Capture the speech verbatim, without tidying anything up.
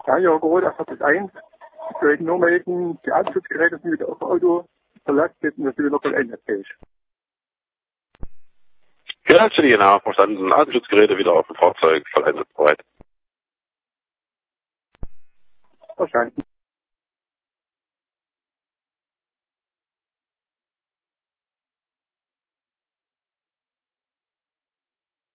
Ja, ja, gerade auf das eins. Ich soll nur melden, die Atemschutzgeräte sind wieder auf dem Auto verlastet und das wieder lokal einsatzfähig. Ja, das genau, verstanden. Atemschutzgeräte wieder auf dem Fahrzeug, voll einsatzbereit. Verstanden.